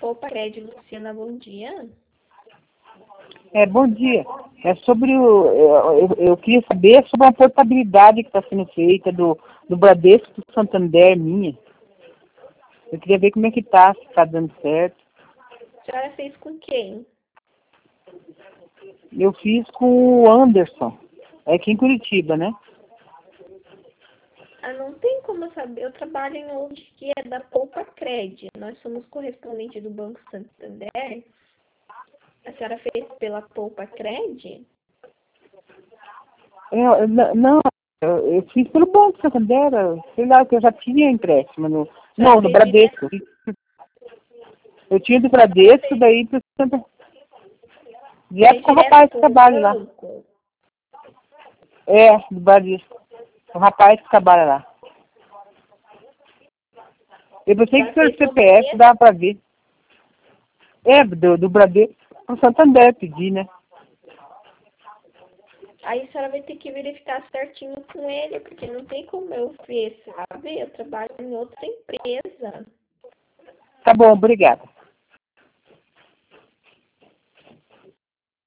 Poupa Crédito, Luciana, bom dia. Bom dia. É sobre eu queria saber sobre a portabilidade que está sendo feita do Bradesco do Santander minha. Eu queria ver como é que tá, se está dando certo. A senhora fez com quem? Eu fiz com o Anderson, aqui em Curitiba, né? Não tem como eu saber. Eu trabalho em onde que é da Poupa Crédito. Nós somos correspondente do Banco Santander. A senhora fez pela Poupa Crédito? Não, eu fiz pelo Banco Santander, sei lá, que eu já tinha empréstimo no Bradesco. Eu tinha do Bradesco, daí pro Santander. Direto com o rapaz que trabalha lá. Do Bradesco. O rapaz que trabalha lá. Eu pensei que pelo CPF dava pra ver. Do Bradesco. O Santander pedi, né? Aí a senhora vai ter que verificar certinho com ele, porque não tem como eu ver, sabe? Eu trabalho em outra empresa. Tá bom, obrigada.